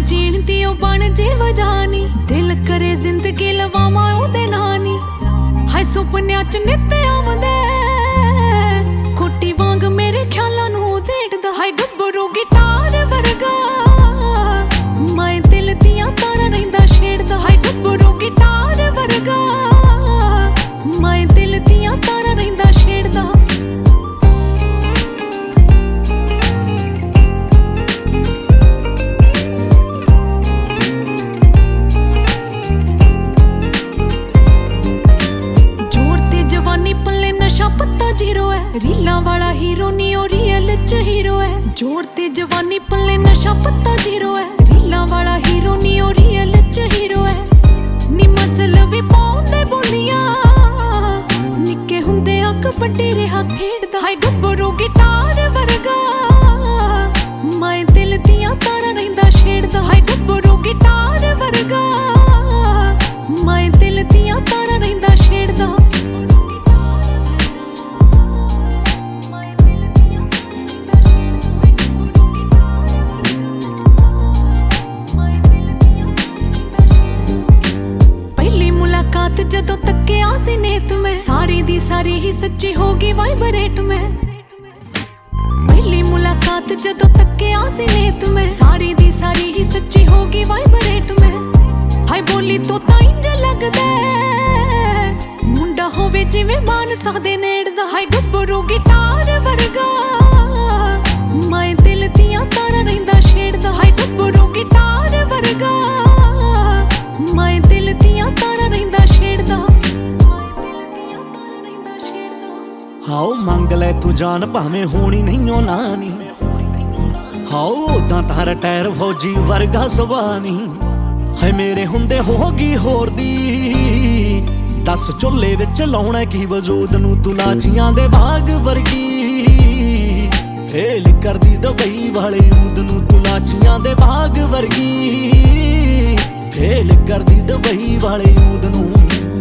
जीण दी ओ बन जे वजानी दिल करे जिंदगी लवावां ओदे नानी हाय सुपनियां च नित आवदे खोटी वांग मेरे ख्यालां नूं देड़दा हाय गब्बरू गिटार वर्गा मैं दिल दियां तारां रहिंदा छेड़दा हाय गब्बरू गिटार वर्गा मैं दिल दियां तारां रहिंदा छेड़दा पत्ता जीरो है रीला वाला हीरो नी ओ रियल च हीरो है जोर ते जवानी पल्ले नशा पत्ता जीरो है रीला वाला हीरो नी ओ रियल च हीरो है नी मसल भी पाउंदे बोलियां निक्के हुंदे आ कबड्डी रहा खेड़दा हाय गब्बरू गिटार वर्गा मैं दिल दियां तारां रहिंदा छेड़दा हाय गब्बरू गिटार वर्गा मैं दिल दियां तारां रहिंदा छेड़दा जदों तक्किया सी नेत में सारी दी सारी ही सच्ची होगी वाइब्रेट में पहली मुलाकात जदों तक्किया सी नेत में सारी दी सारी ही सच्ची होगी वाइब्रेट में हाय बोली तो इंज लगदा मुंडा होवे जिवें मानसा दे नेड़दा हाय गब्बरू गिटार वर्गा मैं दिल दियां तारां रहिंदा छेड़दा हाय गब्बरू गिटार वर्गा मैं दिल दियां तारां रहिंदा छेड़दा हाओ मंग लै तू जान भावें होनी नहीं ओ नानी हाओ उदां तारा टैर फौजी वर्गा सुबानी है मेरे हुंदे होगी होर दी दस चुल्हे विच लाउणा की वजूद नूं तू लाचियां दे बाग वर्गी फेल करदी दुबई वाले ऊद नूं तू लाचियां दे बाग वर्गी फेल करदी दुबई वाले ऊद नूं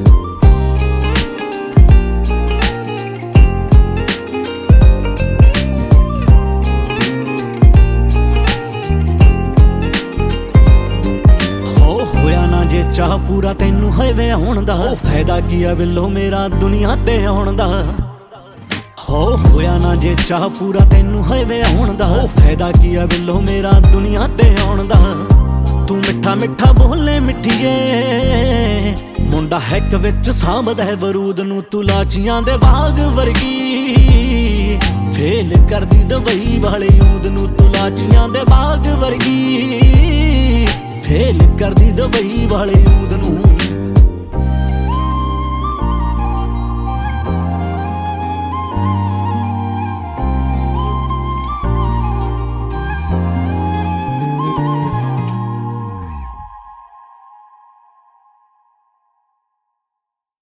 जे चाह पूरा तैनू है वे आउण दा फायदा की आ बिल्लो मेरा दुनिया ते आउण दा होया ना जे चाह पूरा तैनू है वे आउण दा फायदा की आ बिल्लो मेरा दुनिया ते आउण दा तू मिठा मिठा बोले मिठिए मुंडा हैक विच सांभदा है बरूद नूं तू लाचियां दे बाग वर्गी फेल करदी दुबई वाले ऊद नूं तू लाचियां दे बाग वर्गी फेल करदी दुबई वाले ऊद नूं